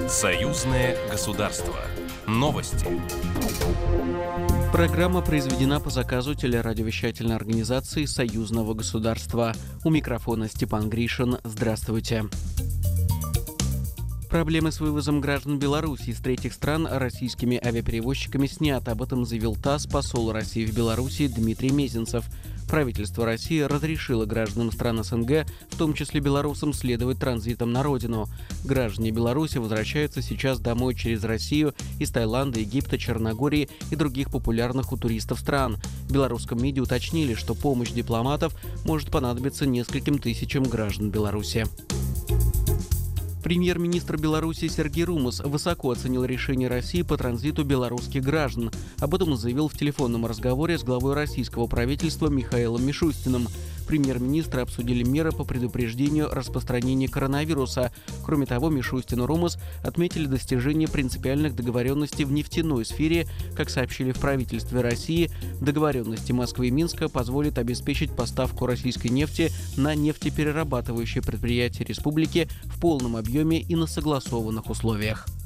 Союзное государство. Новости. Программа произведена по заказу телерадиовещательной организации Союзного государства. У микрофона Степан Гришин. Здравствуйте. Проблемы с вывозом граждан Беларуси из третьих стран российскими авиаперевозчиками сняты. Об этом заявил ТАСС посол России в Беларуси Дмитрий Мезенцев. Правительство России разрешило гражданам стран СНГ, в том числе белорусам, следовать транзитом на родину. Граждане Беларуси возвращаются сейчас домой через Россию из Таиланда, Египта, Черногории и других популярных у туристов стран. В белорусском МИДе уточнили, что помощь дипломатов может понадобиться нескольким тысячам граждан Беларуси. Премьер-министр Беларуси Сергей Румус высоко оценил решение России по транзиту белорусских граждан. Об этом он заявил в телефонном разговоре с главой российского правительства Михаилом Мишустиным. Премьер-министры обсудили меры по предупреждению распространения коронавируса. Кроме того, Мишустин и Румус отметили достижение принципиальных договоренностей в нефтяной сфере. Как сообщили в правительстве России, договоренности Москвы и Минска позволят обеспечить поставку российской нефти на нефтеперерабатывающие предприятия республики в полном объеме и на согласованных условиях.